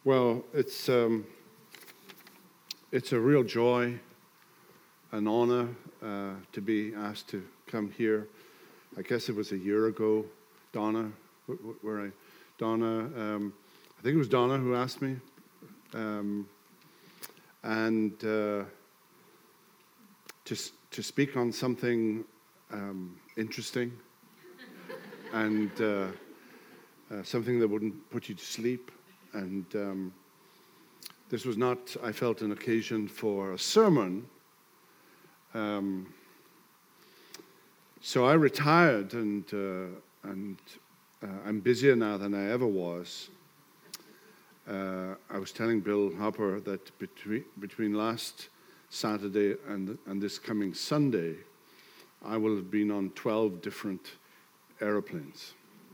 Well, it's a real joy, an honor to be asked to come here. I guess it was a year ago, Donna, I think it was Donna who asked me, and to speak on something interesting and something that wouldn't put you to sleep. And this was not, I felt, an occasion for a sermon. So I retired, and I'm busier now than I ever was. I was telling Bill Harper that between last Saturday and this coming Sunday, I will have been on 12 different aeroplanes.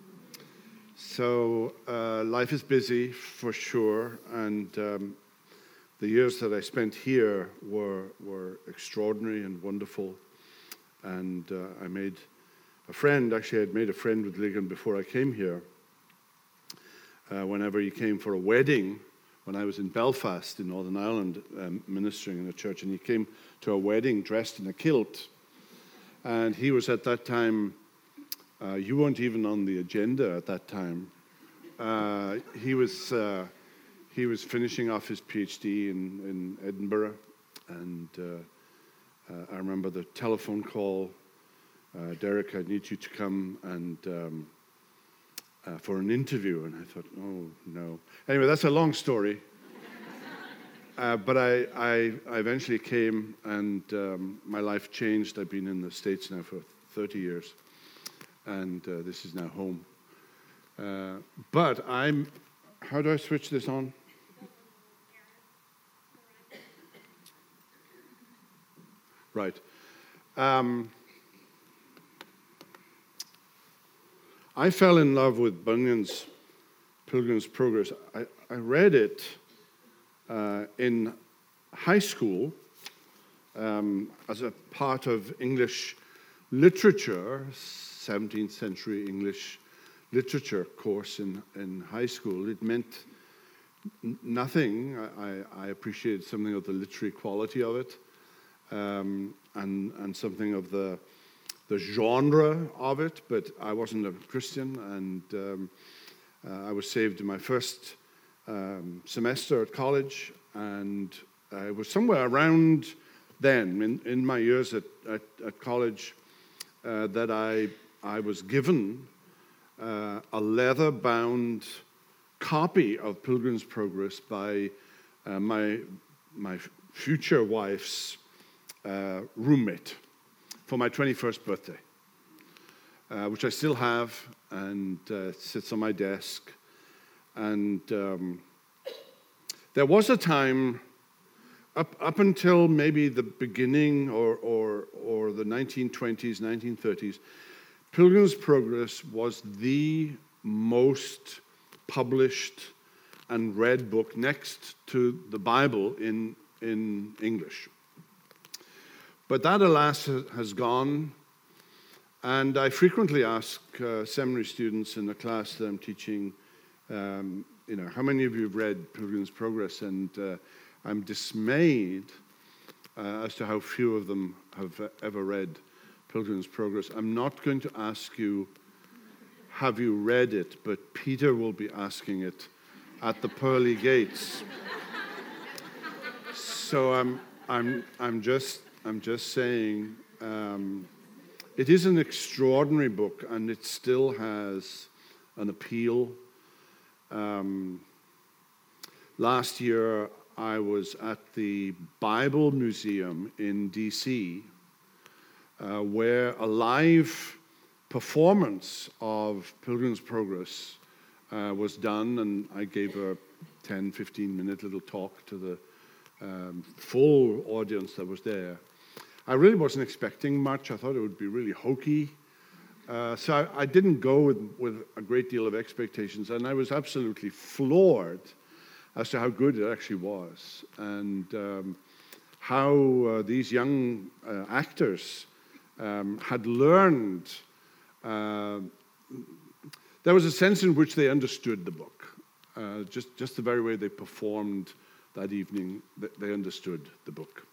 So life is busy for sure, and the years that I spent here were extraordinary and wonderful. And I made a friend. Actually, I'd made a friend with Ligon before I came here. Whenever he came for a wedding, when I was in Belfast in Northern Ireland, ministering in a church, and he came to a wedding dressed in a kilt. And he was at that time, you weren't even on the agenda at that time. He was finishing off his PhD in Edinburgh, and I remember the telephone call, Derek, I need you to come and for an interview. And I thought, oh, no. Anyway, that's a long story. But I eventually came, and my life changed. I've been in the States now for 30 years, and this is now home. But how do I switch this on? Right. I fell in love with Bunyan's Pilgrim's Progress. I read it in high school as a part of English literature, 17th century English literature course in high school. It meant nothing. I appreciated something of the literary quality of it, and something of the genre of it, but I wasn't a Christian, and I was saved in my first semester at college, and it was somewhere around then, in my years at college, that I was given a leather-bound copy of Pilgrim's Progress by my future wife's roommate for my 21st birthday, which I still have, and it sits on my desk. And there was a time, up until maybe the beginning or the 1920s, 1930s, Pilgrim's Progress was the most published and read book next to the Bible in English. But that, alas, has gone, and I frequently ask seminary students in the class that I'm teaching, how many of you have read Pilgrim's Progress? And I'm dismayed as to how few of them have ever read Pilgrim's Progress. I'm not going to ask you, have you read it? But Peter will be asking it at the pearly gates. So I'm just saying, it is an extraordinary book, and it still has an appeal. Last year, I was at the Bible Museum in D.C., where a live performance of Pilgrim's Progress was done, and I gave a 10, 15-minute little talk to the full audience that was there. I really wasn't expecting much. I thought it would be really hokey. So I didn't go with a great deal of expectations, and I was absolutely floored as to how good it actually was, and how these young actors had learned. There was a sense in which they understood the book. just the very way they performed that evening, they understood the book.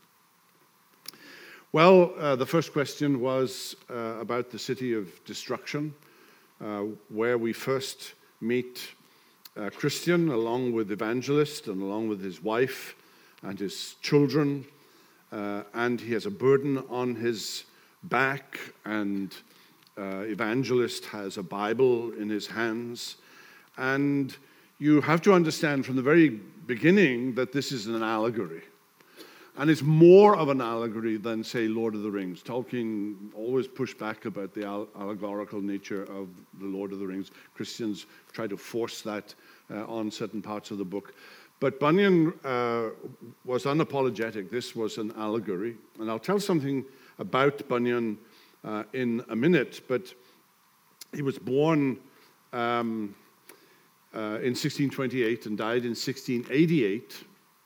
Well, the first question was about the city of destruction, where we first meet Christian along with Evangelist and along with his wife and his children, and he has a burden on his back, and Evangelist has a Bible in his hands. And you have to understand from the very beginning that this is an allegory. And it's more of an allegory than, say, Lord of the Rings. Tolkien always pushed back about the allegorical nature of the Lord of the Rings. Christians try to force that on certain parts of the book. But Bunyan was unapologetic. This was an allegory. And I'll tell something about Bunyan in a minute. But he was born in 1628 and died in 1688.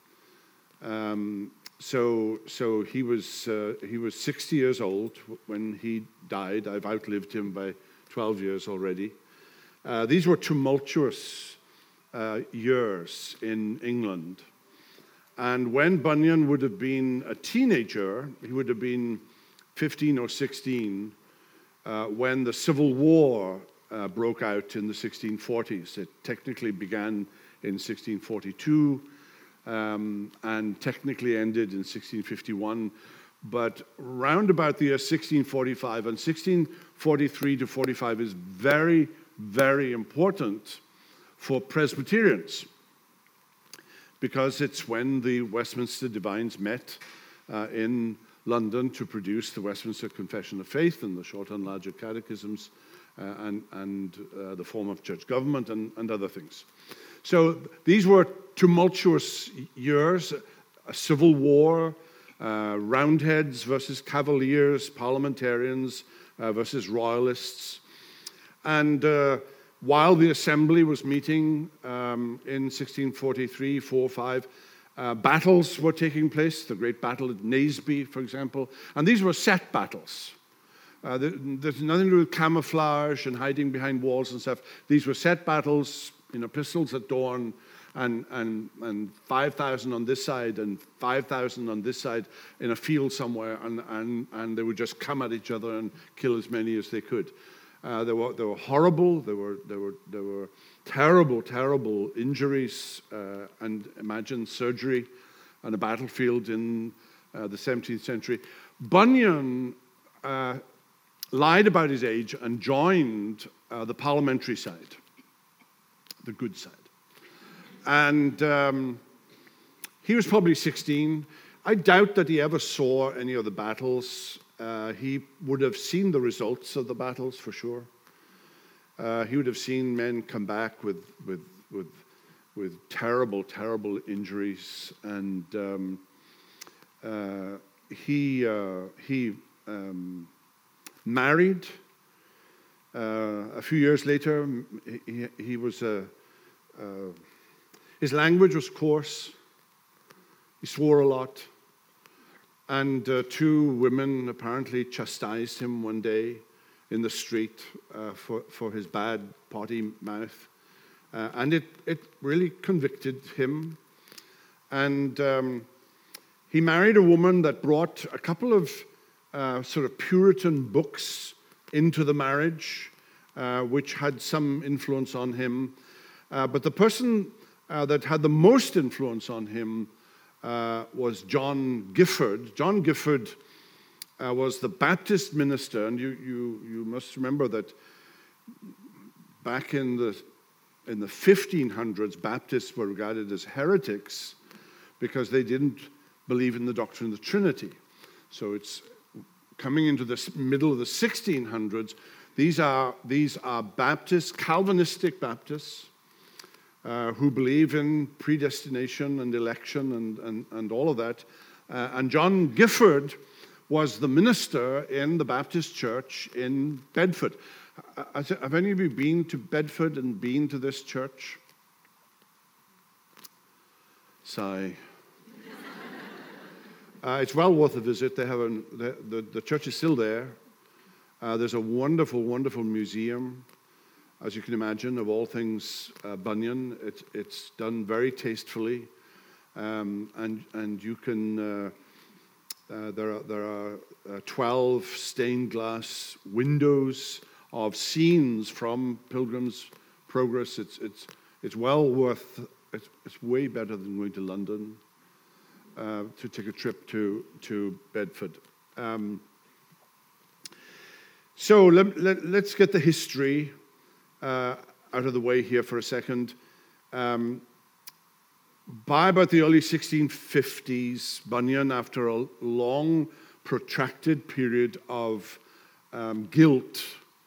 So he was 60 years old when he died. I've outlived him by 12 years already. These were tumultuous years in England. And when Bunyan would have been a teenager, he would have been 15 or 16, when the Civil War broke out in the 1640s. It technically began in 1642, and technically ended in 1651, but round about the year 1645, and 1643 to 45 is very, very important for Presbyterians, because it's when the Westminster Divines met in London to produce the Westminster Confession of Faith and the Shorter and Larger Catechisms, and the form of church government and other things. So these were tumultuous years, a civil war, Roundheads versus Cavaliers, parliamentarians versus royalists. And while the assembly was meeting in 1643, 4, 5, battles were taking place, the great battle at Naseby, for example. And these were set battles. There's nothing to do with camouflage and hiding behind walls and stuff. These were set battles, pistols at dawn, and 5,000 on this side and 5,000 on this side in a field somewhere, and they would just come at each other and kill as many as they could. They were horrible. There were terrible, terrible injuries, and imagine surgery on a battlefield in the 17th century. Bunyan lied about his age and joined the parliamentary side, the good side. And he was probably 16. I doubt that he ever saw any of the battles. He would have seen the results of the battles for sure. He would have seen men come back with terrible, terrible injuries, and he married. A few years later, he was his language was coarse. He swore a lot. And two women apparently chastised him one day in the street for his bad potty mouth. And it really convicted him. And he married a woman that brought a couple of sort of Puritan books into the marriage, which had some influence on him. But the person that had the most influence on him was John Gifford. John Gifford was the Baptist minister, and you must remember that back in the 1500s, Baptists were regarded as heretics because they didn't believe in the doctrine of the Trinity. So it's coming into the middle of the 1600s. These are Baptists, Calvinistic Baptists, who believe in predestination and election and all of that. And John Gifford was the minister in the Baptist church in Bedford. Have any of you been to Bedford and been to this church? Sigh. It's well worth a visit. They have the church is still there. There's a wonderful, wonderful museum. as you can imagine, of all things Bunyan. It's done very tastefully, and you can. There are 12 stained glass windows of scenes from Pilgrim's Progress. It's well worth. It's way better than going to London to take a trip to Bedford. So let's get the history out of the way here for a second. By about the early 1650s, Bunyan, after a long, protracted period of guilt,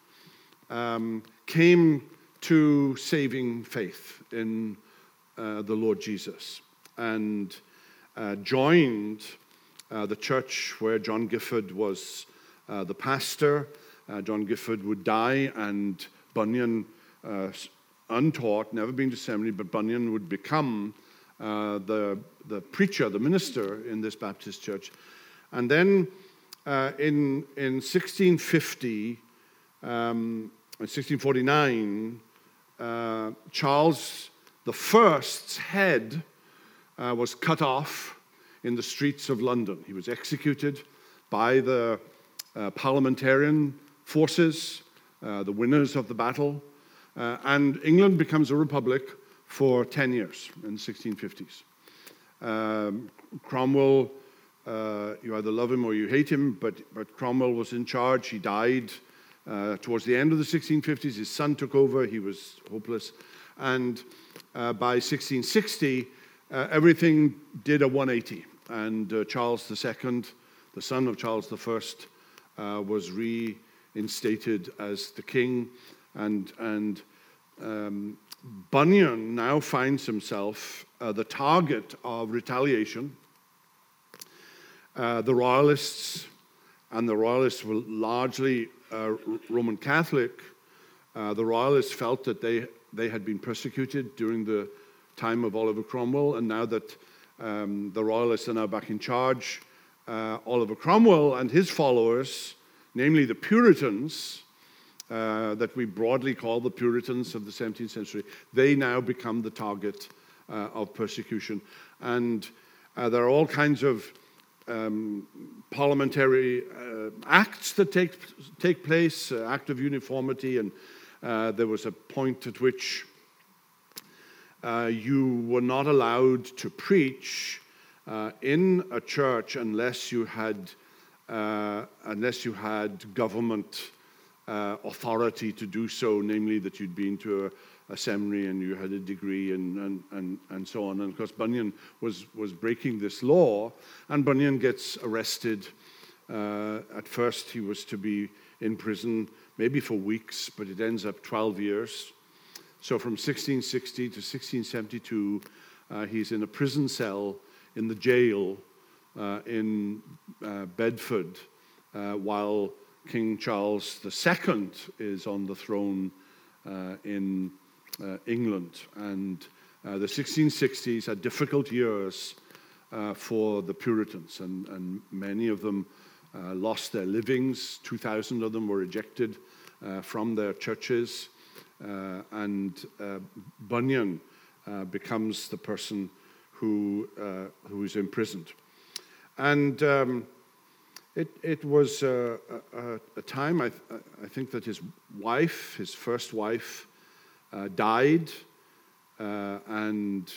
came to saving faith in the Lord Jesus and joined the church where John Gifford was the pastor. John Gifford would die, and Bunyan, untaught, never been to seminary, but Bunyan would become the preacher, the minister in this Baptist church. And then in 1650, 1649, Charles I's head was cut off in the streets of London. He was executed by the parliamentarian forces, the winners of the battle, and England becomes a republic for 10 years in the 1650s. Cromwell, you either love him or you hate him, but Cromwell was in charge. He died towards the end of the 1650s. His son took over. He was hopeless. And by 1660, everything did a 180. And Charles II, the son of Charles I, was reinstated as the king. And Bunyan now finds himself the target of retaliation. The Royalists, and the Royalists were largely Roman Catholic. The Royalists felt that they had been persecuted during the time of Oliver Cromwell, and now that the Royalists are now back in charge, Oliver Cromwell and his followers, namely the Puritans, that we broadly call the Puritans of the 17th century, they now become the target of persecution. And there are all kinds of parliamentary acts that take place, Act of Uniformity, and there was a point at which you were not allowed to preach in a church unless you had government authority to do so, namely that you'd been to a seminary and you had a degree and so on. And of course, Bunyan was breaking this law, and Bunyan gets arrested. At first, he was to be in prison maybe for weeks, but it ends up 12 years. So from 1660 to 1672, he's in a prison cell in the jail in Bedford, while King Charles II is on the throne in England. And the 1660s are difficult years for the Puritans, and many of them lost their livings. 2,000 of them were ejected from their churches, and Bunyan becomes the person who is imprisoned. And it was a time, I think, that his first wife, died, and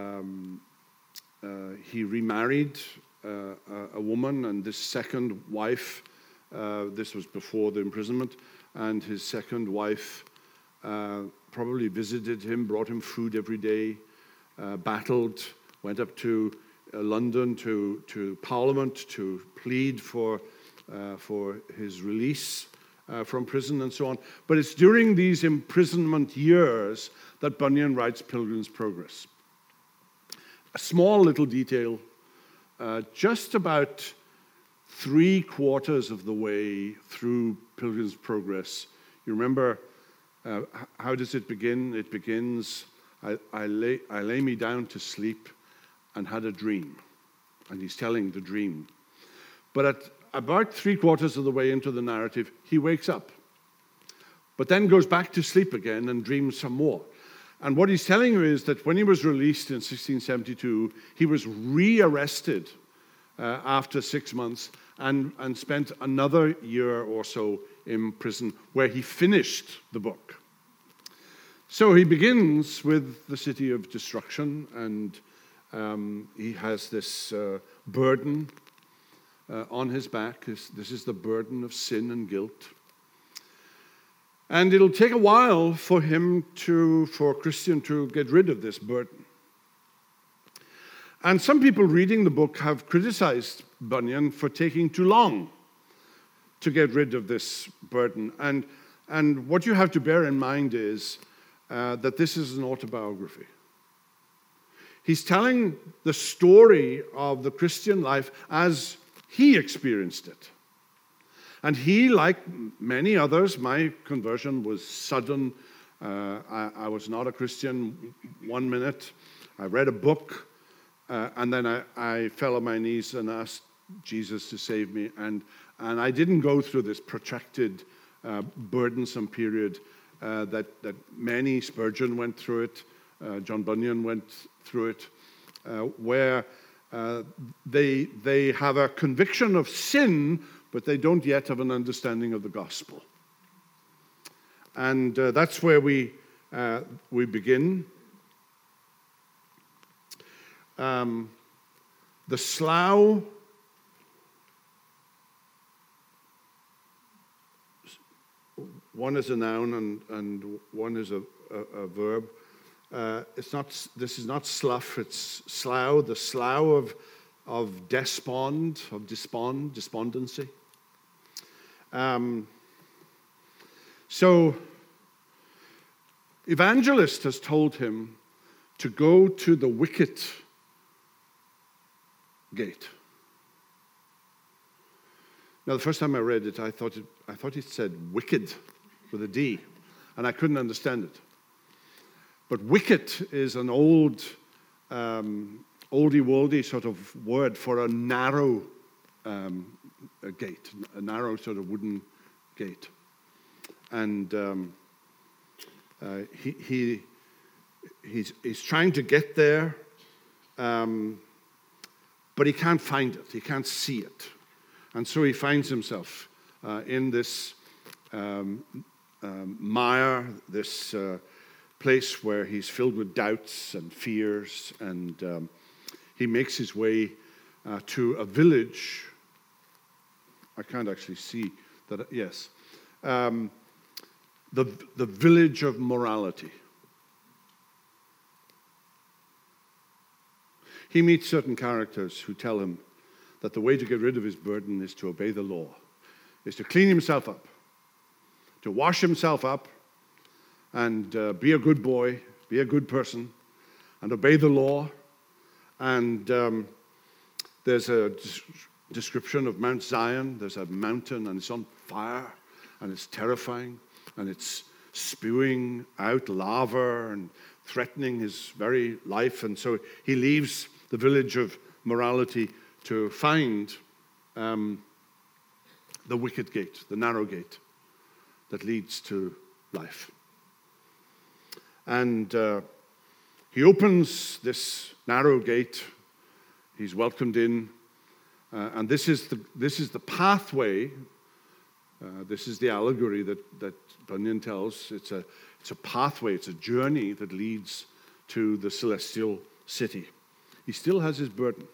he remarried a woman, and this second wife, this was before the imprisonment, and his second wife probably visited him, brought him food every day, battled, went up to London to Parliament to plead for his release from prison and so on. But it's during these imprisonment years that Bunyan writes Pilgrim's Progress. A small little detail, just about 3/4 of the way through Pilgrim's Progress, you remember, how does it begin? It begins, I lay me down to sleep and had a dream. And he's telling the dream. But at about 3/4 of the way into the narrative, he wakes up. but then goes back to sleep again and dreams some more. And what he's telling you is that when he was released in 1672, he was rearrested after 6 months and spent another year or so in prison where he finished the book. So he begins with the city of destruction, and he has this burden on his back. This is the burden of sin and guilt. And it'll take a while for Christian to get rid of this burden. And some people reading the book have criticized Bunyan for taking too long to get rid of this burden. And what you have to bear in mind is that this is an autobiography. He's telling the story of the Christian life as he experienced it. And he, like many others, my conversion was sudden. I was not a Christian 1 minute. I read a book, and then I fell on my knees and asked Jesus to save me. And I didn't go through this protracted, burdensome period that many, Spurgeon went through it, John Bunyan went through it, where they have a conviction of sin, but they don't yet have an understanding of the gospel. And that's where we begin. The slough, one is a noun and one is a verb. This is not slough, it's slough, the slough of despondency. So, Evangelist has told him to go to the wicket gate. Now, the first time I read it, I thought it said wicked with a D, and I couldn't understand it. But wicket is an oldie worldy sort of word for a narrow gate, a narrow sort of wooden gate. And he's trying to get there, but he can't find it. He can't see it. And so he finds himself in this mire, this place where he's filled with doubts and fears, and he makes his way to a village. I can't actually see that. Yes. The village of morality. He meets certain characters who tell him that the way to get rid of his burden is to obey the law, is to clean himself up, to wash himself up, and be a good boy, be a good person, and obey the law. And there's a description of Mount Zion. There's a mountain, and it's on fire, and it's terrifying, and it's spewing out lava and threatening his very life. And so he leaves the village of morality to find the wicket gate, the narrow gate that leads to life. And he opens this narrow gate. He's welcomed in, and this is the pathway. This is the allegory that Bunyan tells. It's a pathway. It's a journey that leads to the celestial city. He still has his burden.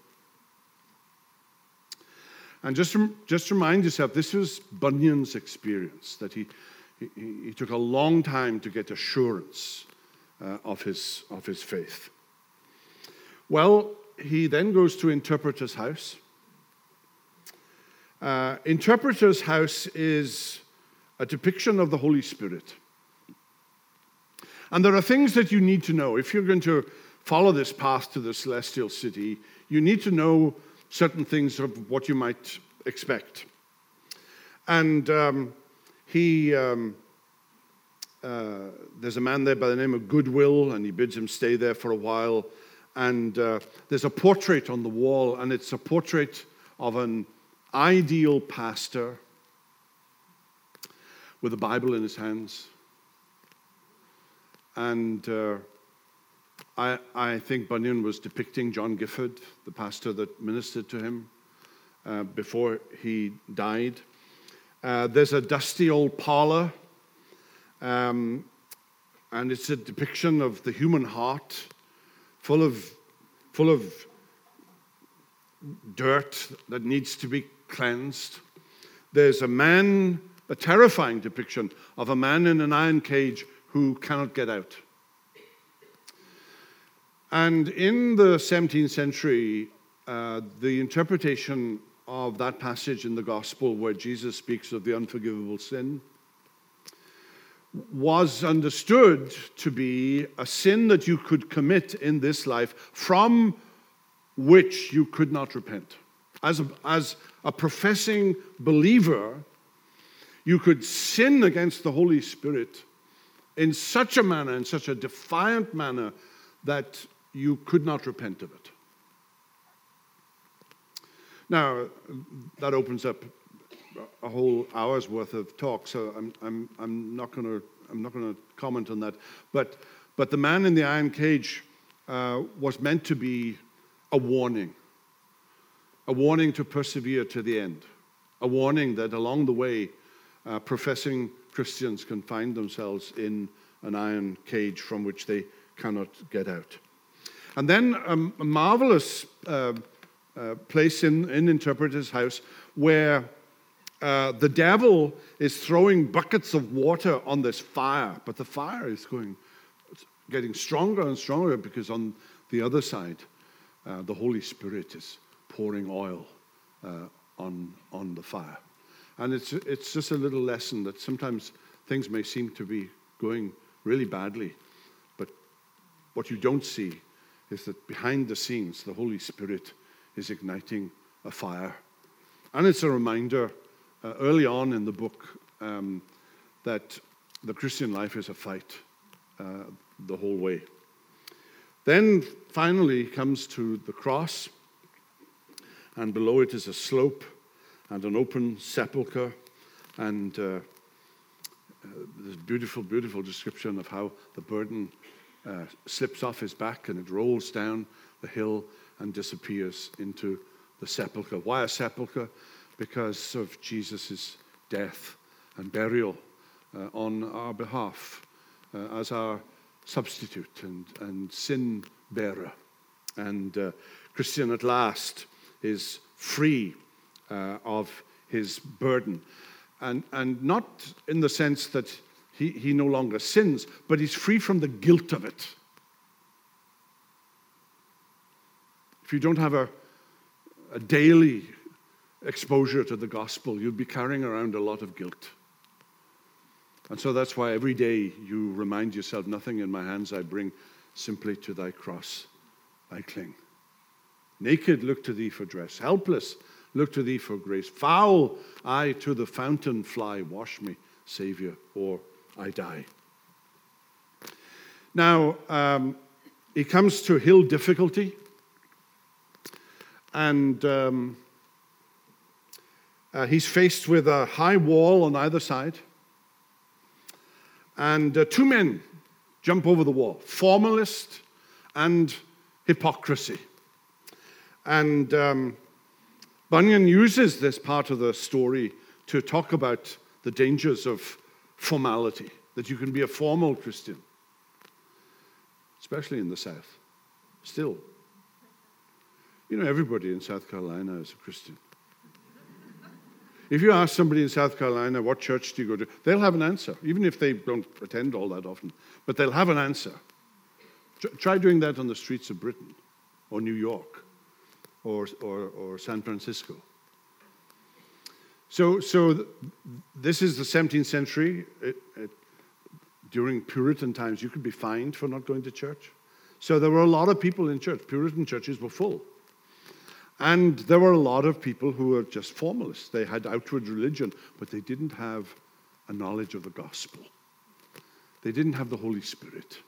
And just remind yourself, this was Bunyan's experience, that he took a long time to get assurance of his faith. Well, he then goes to Interpreter's house. Interpreter's house is a depiction of the Holy Spirit. And there are things that you need to know. If you're going to follow this path to the celestial city, you need to know certain things of what you might expect. And there's a man there by the name of Goodwill, and he bids him stay there for a while. And there's a portrait on the wall, and it's a portrait of an ideal pastor with a Bible in his hands. And I think Bunyan was depicting John Gifford, the pastor that ministered to him before he died. There's a dusty old parlor, and it's a depiction of the human heart, full of dirt that needs to be cleansed. There's a terrifying depiction of a man in an iron cage who cannot get out. And in the 17th century, the interpretation of that passage in the gospel where Jesus speaks of the unforgivable sin was understood to be a sin that you could commit in this life from which you could not repent. As a professing believer, you could sin against the Holy Spirit in such a manner, in such a defiant manner, that you could not repent of it. Now, that opens up a whole hour's worth of talk, so I'm not going to comment on that. But the man in the iron cage was meant to be a warning to persevere to the end, a warning that along the way, professing Christians can find themselves in an iron cage from which they cannot get out. And then a marvelous place in Interpreter's House where the devil is throwing buckets of water on this fire, but the fire is getting stronger and stronger because on the other side, the Holy Spirit is pouring oil on the fire. And it's just a little lesson that sometimes things may seem to be going really badly, but what you don't see is that behind the scenes, the Holy Spirit is igniting a fire. And it's a reminder early on in the book that the Christian life is a fight the whole way. Then finally comes to the cross, and below it is a slope and an open sepulchre, and this beautiful, beautiful description of how the burden slips off his back and it rolls down the hill and disappears into the sepulchre. Why a sepulchre? Because of Jesus' death and burial on our behalf as our substitute and sin bearer. And Christian at last is free of his burden. And not in the sense that he no longer sins, but he's free from the guilt of it. If you don't have a daily exposure to the gospel, you'll be carrying around a lot of guilt. And so that's why every day you remind yourself, nothing in my hands I bring, simply to thy cross I cling. Naked, look to thee for dress. Helpless, look to thee for grace. Foul, I to the fountain fly. Wash me, Savior, or I die. Now, he comes to hill difficulty, and he's faced with a high wall on either side, and two men jump over the wall, formalist and hypocrisy. And Bunyan uses this part of the story to talk about the dangers of formality, that you can be a formal Christian, especially in the South, still. You know, everybody in South Carolina is a Christian. If you ask somebody in South Carolina, what church do you go to, they'll have an answer, even if they don't attend all that often, but they'll have an answer. Try doing that on the streets of Britain, or New York, or San Francisco. So this is the 17th century. During Puritan times, you could be fined for not going to church. So there were a lot of people in church. Puritan churches were full. And there were a lot of people who were just formalists. They had outward religion, but they didn't have a knowledge of the gospel. They didn't have the Holy Spirit.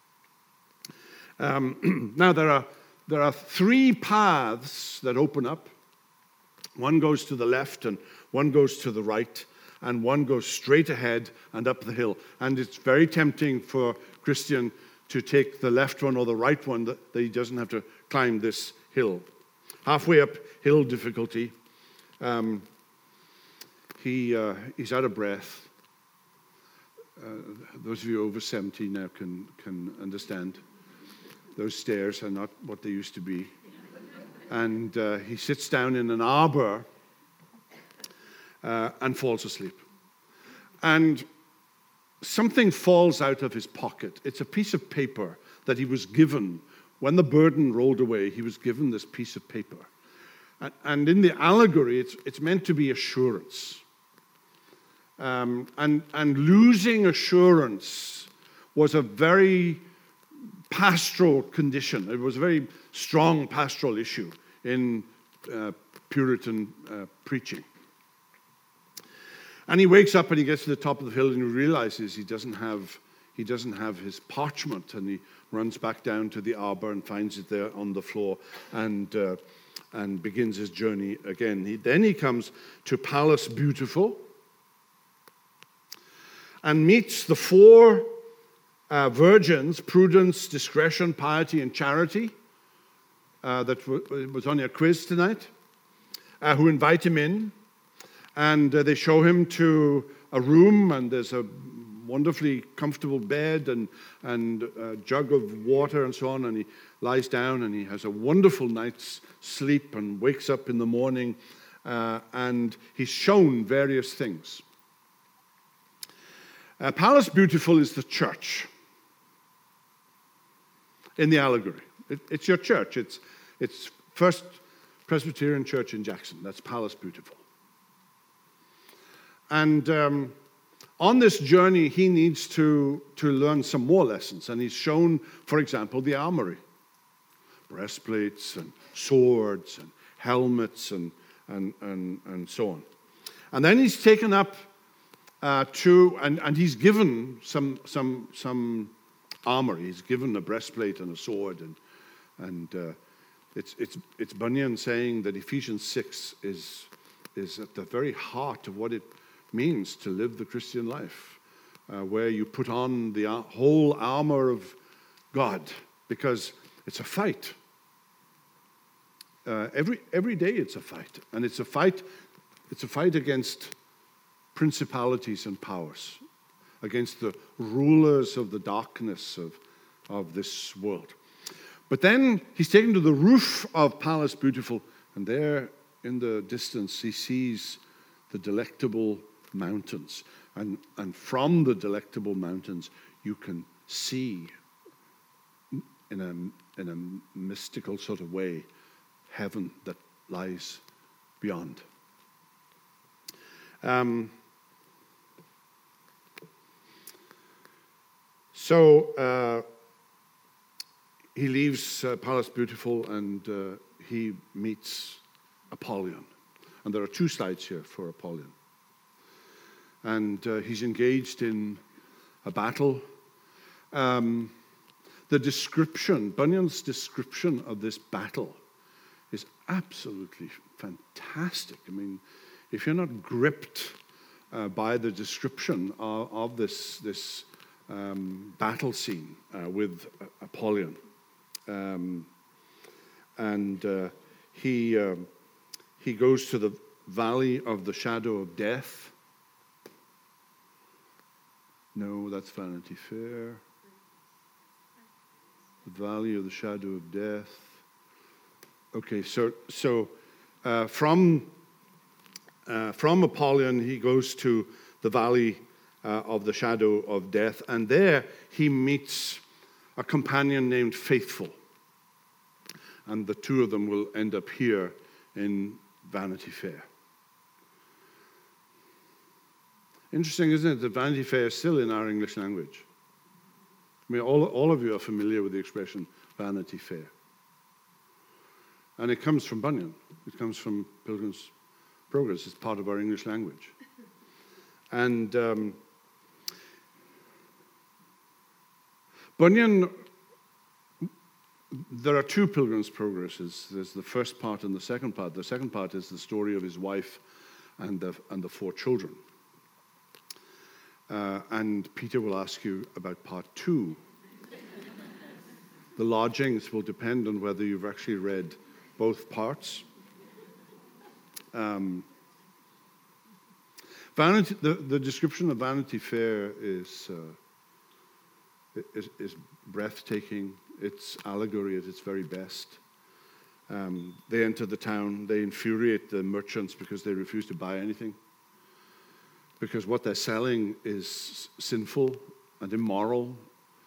Now, there are three paths that open up. One goes to the left and one goes to the right. and one goes straight ahead and up the hill. And it's very tempting for Christian to take the left one or the right one, that he doesn't have to climb this hill. Halfway up hill difficulty, he's out of breath. Those of you over 70 now can understand. Those stairs are not what they used to be. And he sits down in an arbor and falls asleep. And something falls out of his pocket. It's a piece of paper that he was given. When the burden rolled away, he was given this piece of paper. And in the allegory, it's meant to be assurance. And losing assurance was a very pastoral condition. It was a very strong pastoral issue in Puritan preaching. And he wakes up and he gets to the top of the hill and he realizes he doesn't have his parchment, and he runs back down to the arbor and finds it there on the floor and begins his journey again. Then he comes to Palus Beautiful and meets the four virgins, prudence, discretion, piety, and charity, that was on your quiz tonight, who invite him in. And they show him to a room, and there's a wonderfully comfortable bed and a jug of water and so on. And he lies down and he has a wonderful night's sleep and wakes up in the morning, and he's shown various things. Palus Beautiful is the church in the allegory. It's your church. It's First Presbyterian Church in Jackson. That's Palus Beautiful. And on this journey, he needs to learn some more lessons. And he's shown, for example, the armory. Breastplates and swords and helmets and so on. And then he's taken up and he's given some armor. He's given a breastplate and a sword, and it's Bunyan saying that Ephesians 6 is at the very heart of what it means to live the Christian life, where you put on the whole armor of God, because it's a fight. Every day it's a fight, and it's a fight against principalities and powers, against the rulers of the darkness of this world. But then he's taken to the roof of Palus Beautiful, and there in the distance he sees the Delectable Mountains. And from the Delectable Mountains you can see, in a mystical sort of way, heaven that lies beyond. So he leaves Palus Beautiful and he meets Apollyon. And there are two slides here for Apollyon. And he's engaged in a battle. The description, Bunyan's description of this battle is absolutely fantastic. I mean, if you're not gripped by the description of this battle scene with Apollyon, he goes to the valley of the shadow of death. No, that's Vanity Fair. The valley of the shadow of death. Okay, so from Apollyon he goes to the valley of the shadow of death, and there he meets a companion named Faithful, and the two of them will end up here in Vanity Fair. Interesting, isn't it, that Vanity Fair is still in our English language? I mean, all of you are familiar with the expression Vanity Fair. And it comes from Bunyan. It comes from Pilgrim's Progress. It's part of our English language. And Bunyan, there are two Pilgrim's Progresses. There's the first part and the second part. The second part is the story of his wife and the four children. and Peter will ask you about part 2. The lodgings will depend on whether you've actually read both parts. The description of Vanity Fair is breathtaking. It's allegory at its very best. They enter the town. They infuriate the merchants because they refuse to buy anything. Because what they're selling is sinful and immoral.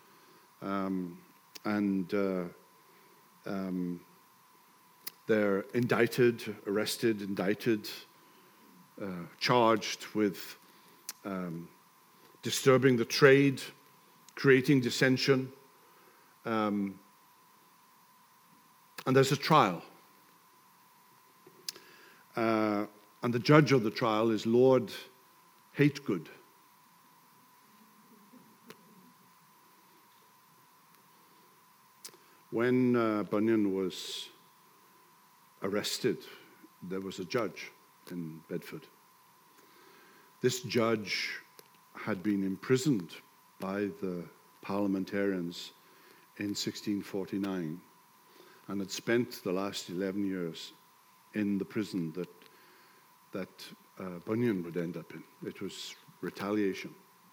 They're arrested, charged with disturbing the trade, creating dissension. And there's a trial. And the judge of the trial is Lord Hategood. When Bunyan was arrested, there was a judge in Bedford. This judge had been imprisoned by the parliamentarians in 1649 and had spent the last 11 years in the prison that Bunyan would end up in. It was retaliation.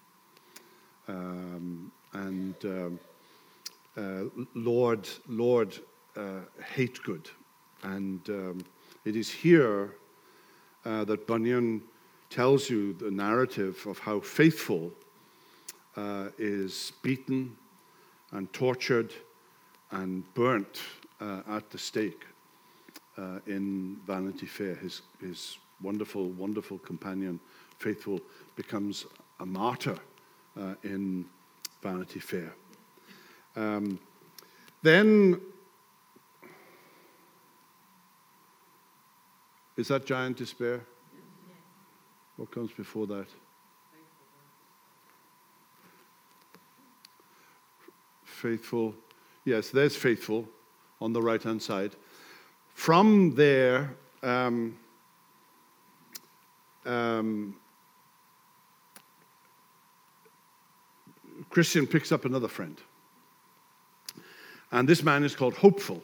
Lord Hategood. And it is here that Bunyan tells you the narrative of how Faithful is beaten and tortured and burnt at the stake in Vanity Fair. His wonderful, wonderful companion, Faithful, becomes a martyr in Vanity Fair. Then, is that Giant Despair? What comes before that? Faithful. Yes, there's Faithful on the right-hand side. From there, Christian picks up another friend. And this man is called Hopeful.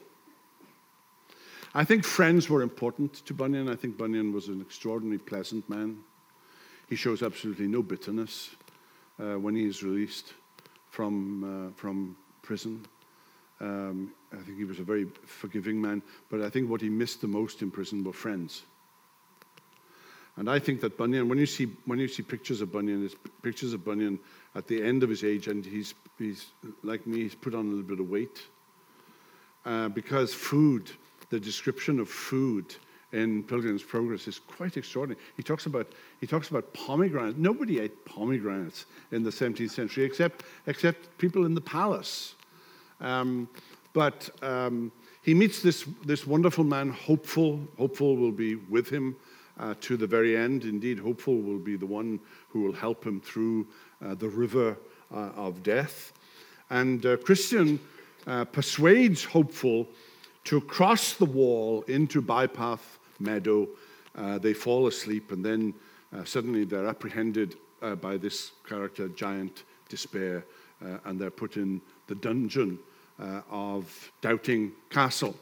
I think friends were important to Bunyan. I think Bunyan was an extraordinarily pleasant man. He shows absolutely no bitterness when he is released from prison. I think he was a very forgiving man. But I think what he missed the most in prison were friends. And I think that Bunyan, when you see pictures of Bunyan, it's pictures of Bunyan at the end of his age, and he's like me, he's put on a little bit of weight. Because food, the description of food in Pilgrim's Progress is quite extraordinary. He talks about pomegranates. Nobody ate pomegranates in the 17th century except people in the palace. But he meets this wonderful man, Hopeful. Hopeful will be with him to the very end. Indeed, Hopeful will be the one who will help him through the river of death. And Christian persuades Hopeful to cross the wall into Bypath Meadow. They fall asleep, and then suddenly they're apprehended by this character, Giant Despair, and they're put in the dungeon of Doubting Castle.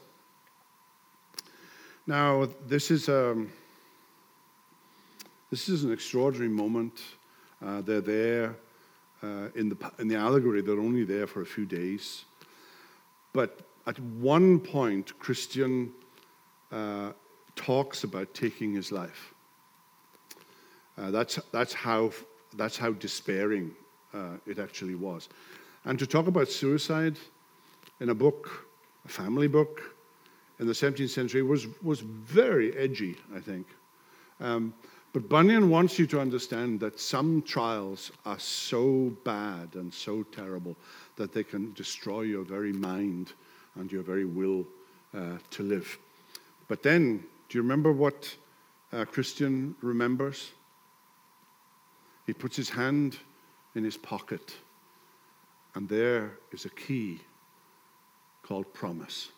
Now, this is an extraordinary moment. They're there in the allegory. They're only there for a few days. But at one point, Christian talks about taking his life. That's how despairing it actually was. And to talk about suicide in a book, a family book, in the 17th century was very edgy, I think. But Bunyan wants you to understand that some trials are so bad and so terrible that they can destroy your very mind and your very will to live. But then, do you remember what Christian remembers? He puts his hand in his pocket, and there is a key called promise.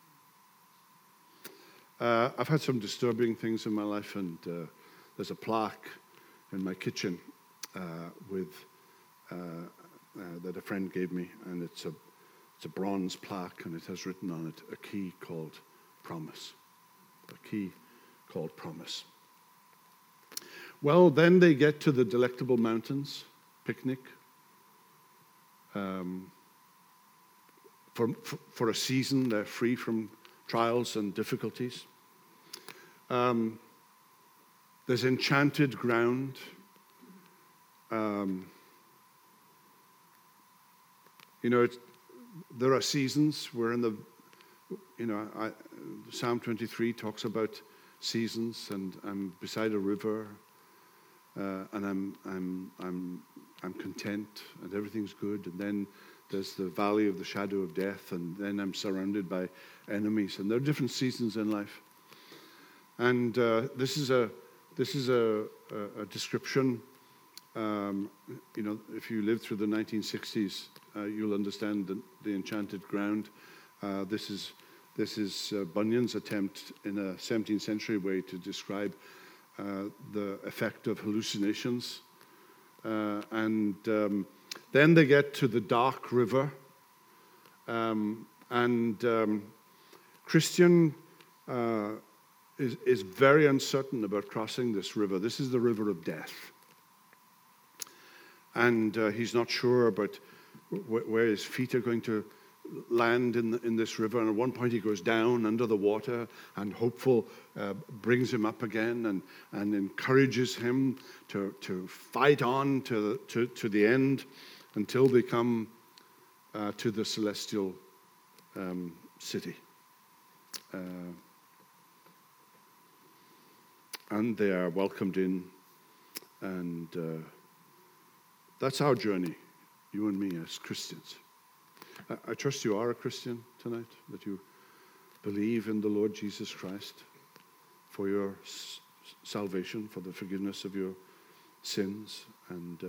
I've had some disturbing things in my life, and there's a plaque in my kitchen with that a friend gave me, and it's a bronze plaque, and it has written on it a key called promise. A key called promise. Well, then they get to the Delectable Mountains picnic. For a season, they're free from trials and difficulties. There's enchanted ground. There are seasons. We're in the, Psalm 23 talks about seasons, and I'm beside a river, and I'm content, and everything's good. And then there's the valley of the shadow of death, and then I'm surrounded by enemies. And there are different seasons in life. And this is a description. If you lived through the 1960s, you'll understand the enchanted ground. This is Bunyan's attempt in a 17th century way to describe the effect of hallucinations. Then they get to the dark river. Christian is very uncertain about crossing this river. This is the river of death. And he's not sure about where his feet are going to land in this river. And at one point he goes down under the water, and Hopeful brings him up again and encourages him to fight on to the end until they come to the celestial city. And they are welcomed in, and that's our journey, you and me as Christians. I trust you are a Christian tonight, that you believe in the Lord Jesus Christ for your salvation, for the forgiveness of your sins. And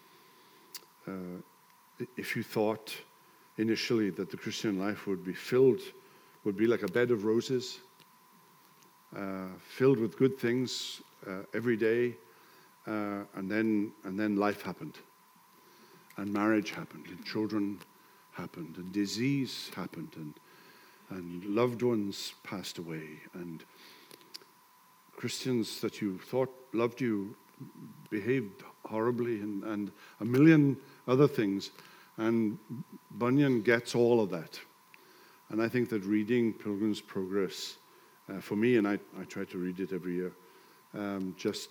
if you thought initially that the Christian life would be like a bed of roses, filled with good things every day, and then life happened, and marriage happened, and children happened, and disease happened, and loved ones passed away, and Christians that you thought loved you behaved horribly, and a million other things. And Bunyan gets all of that. And I think that reading Pilgrim's Progress, for me, and I try to read it every year, just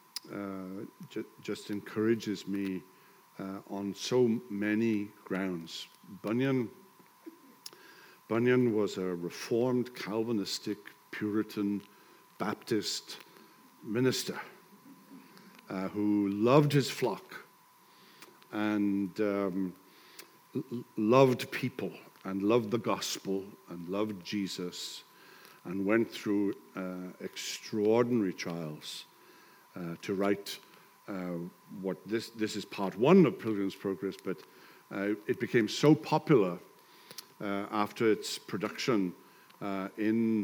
encourages me on so many grounds. Bunyan was a Reformed, Calvinistic, Puritan, Baptist minister who loved his flock and loved people and loved the gospel and loved Jesus, and went through extraordinary trials to write what this is part one of Pilgrim's Progress, but it became so popular after its production in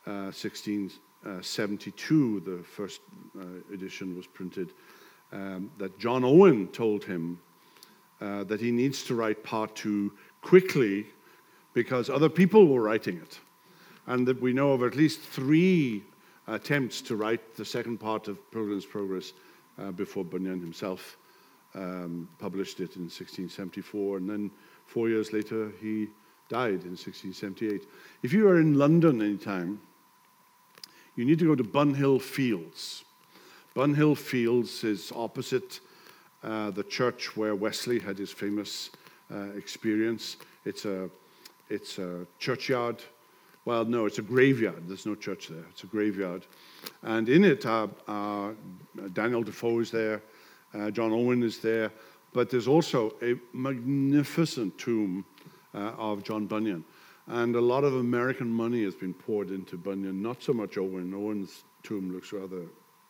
1672, the first edition was printed, that John Owen told him that he needs to write part two quickly because other people were writing it. And that we know of at least 3 attempts to write the second part of Pilgrim's Progress before Bunyan himself published it in 1674. And then 4 years later, he died in 1678. If you are in London anytime, you need to go to Bunhill Fields. Bunhill Fields is opposite the church where Wesley had his famous experience. It's a churchyard. Well, no, it's a graveyard. There's no church there. It's a graveyard. And in it, Daniel Defoe is there, John Owen is there, but there's also a magnificent tomb of John Bunyan. And a lot of American money has been poured into Bunyan, not so much Owen. Owen's tomb looks rather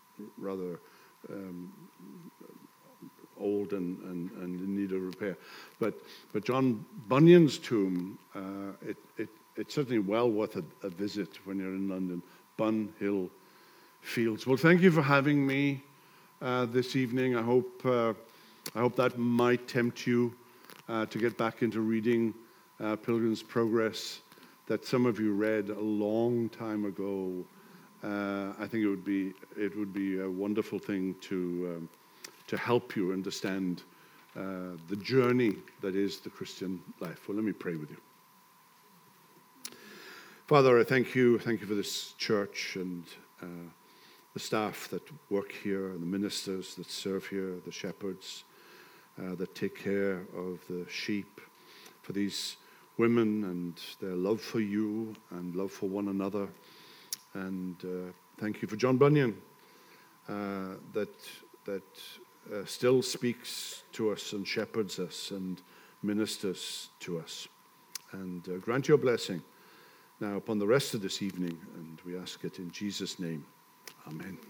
old and in need of repair. But John Bunyan's tomb, it's certainly well worth a visit when you're in London. Bunhill Fields. Well, thank you for having me. this evening. I hope that might tempt you to get back into reading Pilgrim's Progress that some of you read a long time ago. I think it would be a wonderful thing to help you understand the journey that is the Christian life. Well, let me pray with you. Father, I thank you for this church and the staff that work here, and the ministers that serve here, the shepherds that take care of the sheep, for these women and their love for you and love for one another. And thank you for John Bunyan, that still speaks to us and shepherds us and ministers to us. And grant your blessing now upon the rest of this evening, and we ask it in Jesus' name. Amen.